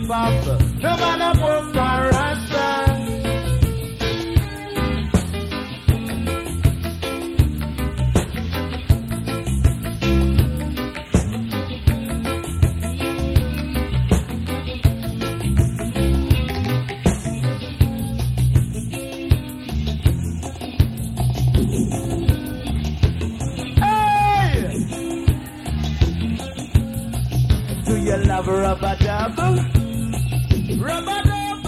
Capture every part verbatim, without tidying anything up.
hip hop. No matter what for Rasta. You love rubber dub, rubber dub.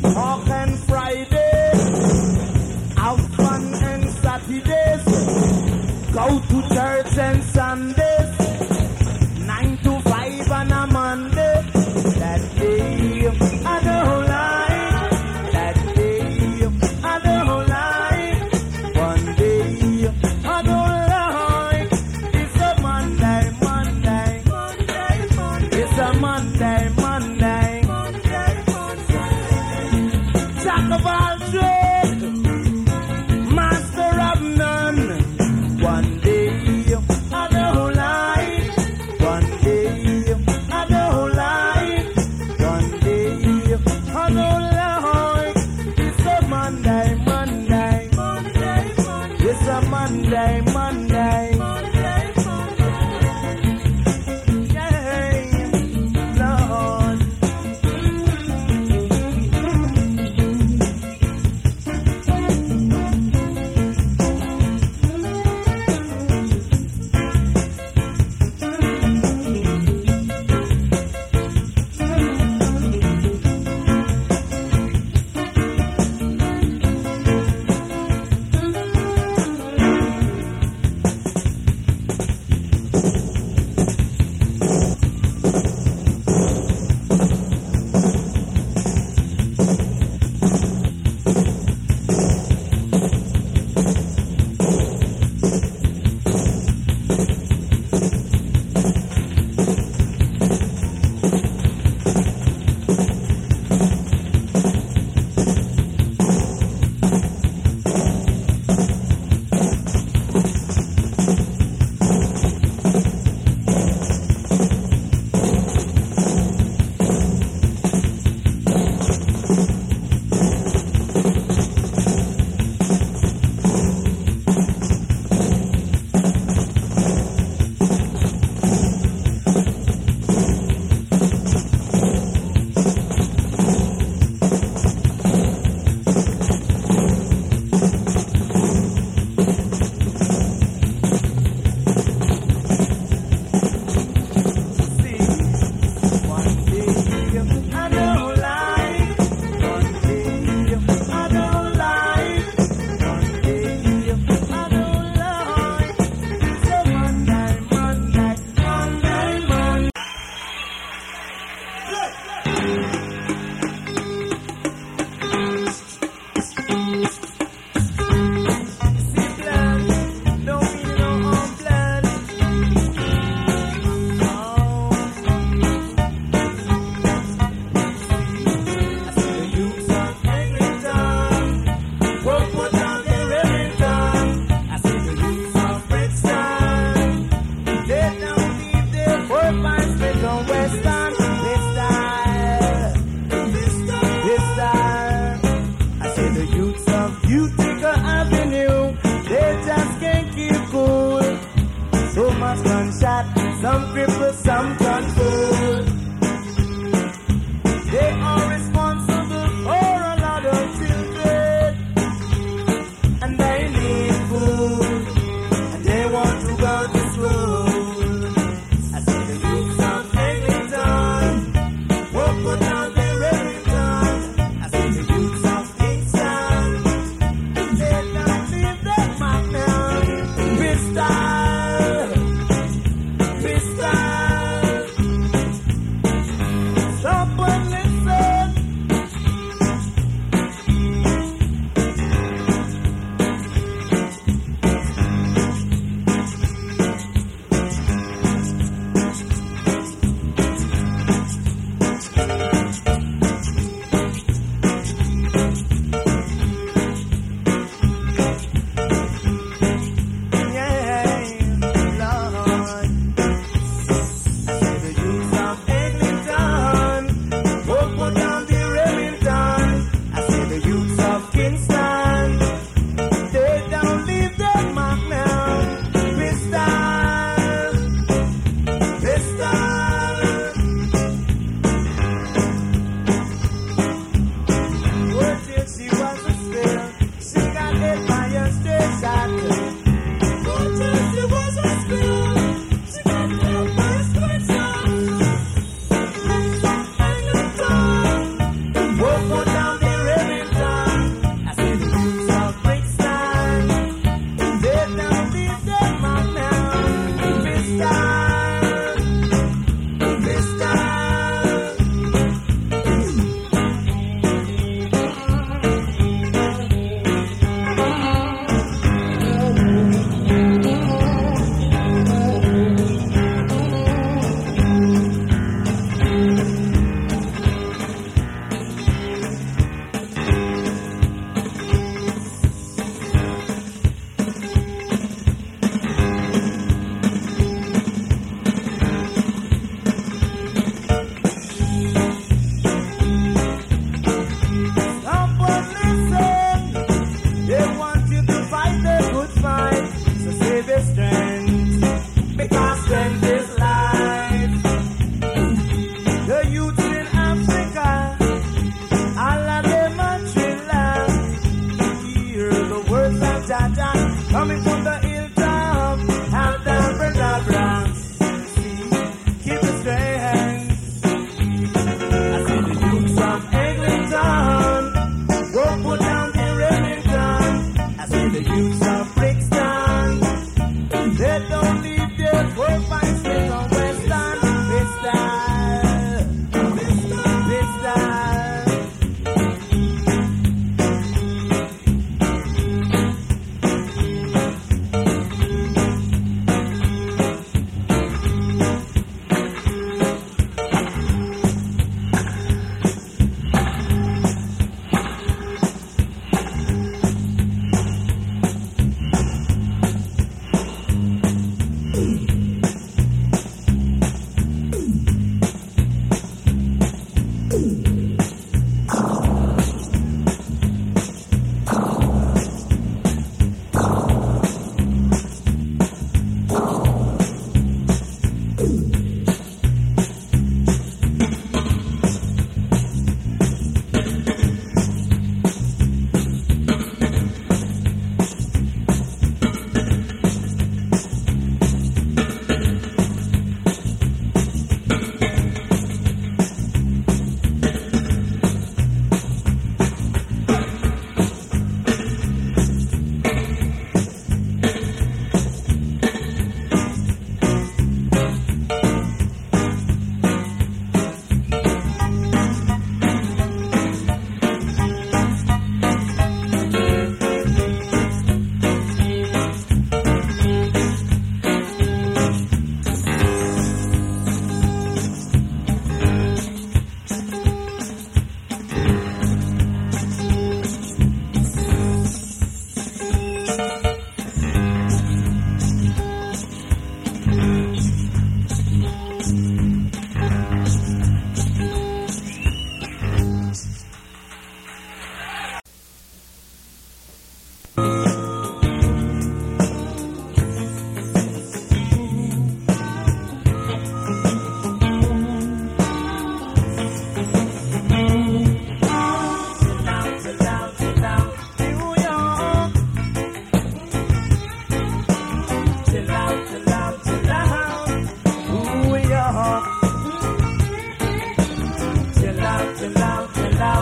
talk and Friday, have fun and Saturdays, go to church and Sundays, nine to five on a Monday. That day I don't like, that day I don't like, one day I don't like. It's a Monday, Monday, Monday, Monday. It's a Monday, Monday.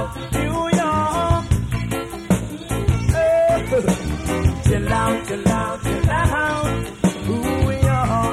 out, New York. Hey. Chill out, chill out, chill out, New York.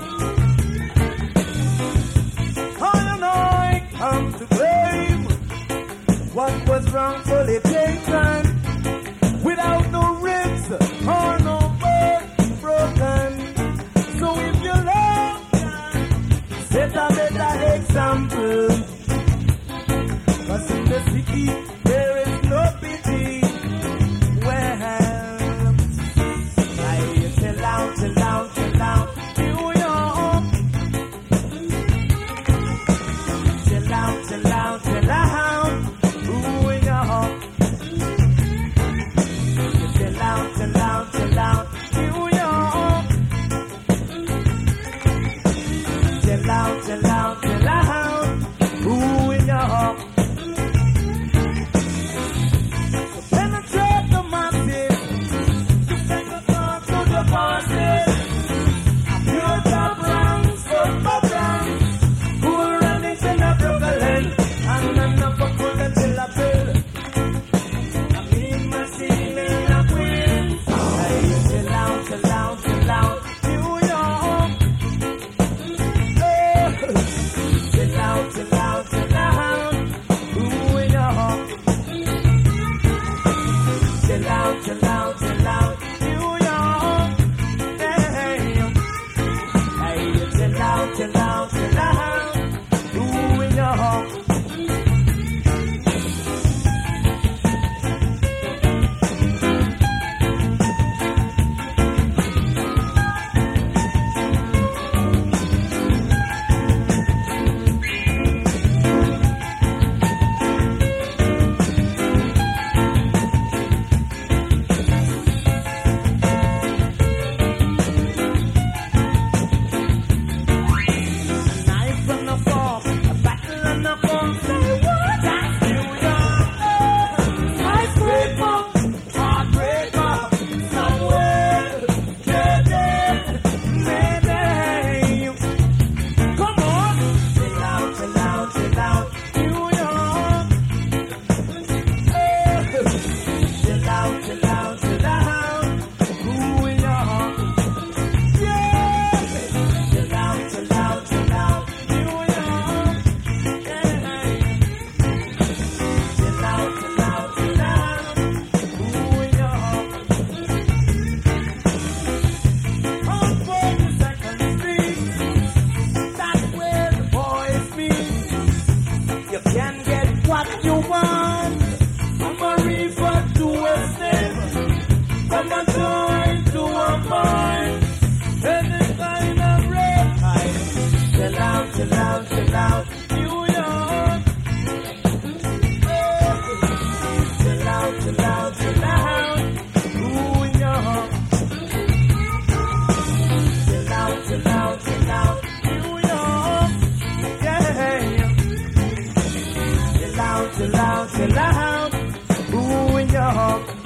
All and I come to blame what was wrongfully taken, without no ribs or no bones broken. So if you love, set a better example. Cause in the city there is no pity. Well, I chill out, chill out, chill out, New York. Chill out, chill out, chill out, New York. Chill out, chill out, chill out, New York. Chill out, chill out, chill out, New York. So penetrate the masses, to take the thought to the bosses. Pure top ranks, full of ranks, who will run it in a Brooklyn, and enough of bullet till a bill. I mean machine in a Queens. Hey, chill out, chill out, chill out, New York. Hey, chill out, chill out, chill out, New York. Chill out, chill out, chill out, New York. Hey, hey, chill out, chill out, chill out, New York. Knife and a fork, a battle and a gun. Say what? That's New York. Skyscraper, heartbreaker, somewhere, dead, maybe. Come on, chill out, chill out, chill out, New York. Hey, chill out, chill out, chill out, New York. Yeah, chill out, chill out, chill out, New York. Yeah, chill out, chill out, chill out, New York. On forty-second Street, that's where the boys meet. You can get what you want from a reefer to a slave, from a toy to a boy, any kind of red light. Chill out, chill out, chill out, New York. Oh, chill out, chill out, chill out, New York. Chill out, chill out, chill out, New York. Yeah. Chill out, chill out, chill out, New York.